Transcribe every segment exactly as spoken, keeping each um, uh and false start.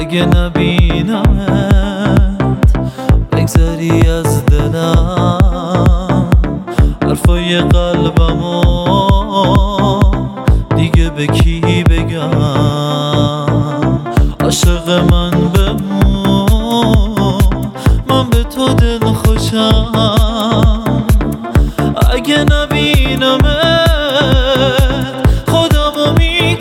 اگه نبینمت بگذری از دلم، حرفای قلبمو دیگه به کی بگم؟ عاشق من بمون، من به تو دل خوشم. اگه نبینمت خودمو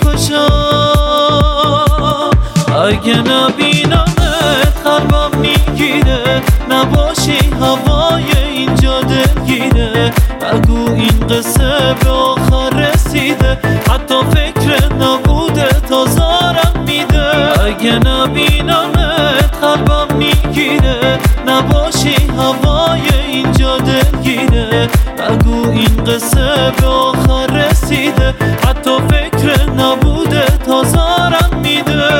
میکشم. اگه نبینمت قلبم میگیره، نباشی هوای اینجا دلگیره. نگو این قصه به آخر رسیده، حتی فکر نبوده تا زارم میده. اگه نبینمت قلبم میگیره، نباشی هوای اینجا دلگیره. نگو این قصه به آخر رسیده، حتی فکر نبوده تا زارم میده.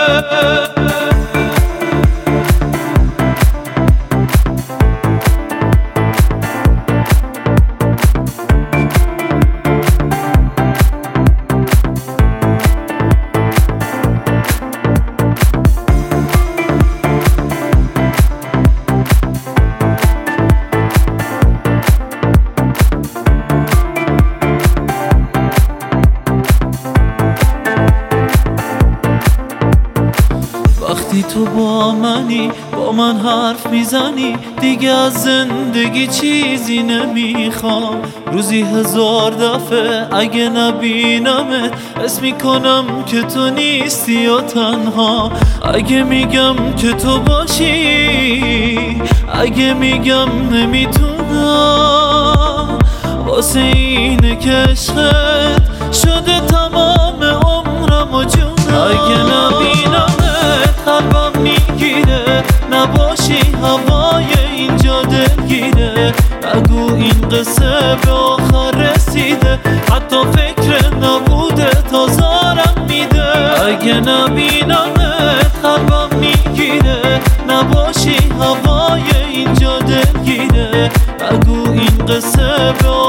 وقتی تو با منی، با من حرف میزنی، دیگه از زندگی چیزی نمیخوام. روزی هزار دفعه اگه نبینمت حس میکنم که تو نیستی و تنها. اگه میگم که تو باشی، اگه میگم نمیتونم، واسه اینه که عشقت شده تمام عمرم و جونم. اگه نبینمت قلبم میگیره، نباشی هوای اینجا دلگیره. نگو این قصه به آخر رسیده، حتی فکر نبوده تا زارم میده. اگه نبینمت قلبم میگیره، نباشی هوای اینجا دلگیره. نگو این قصه به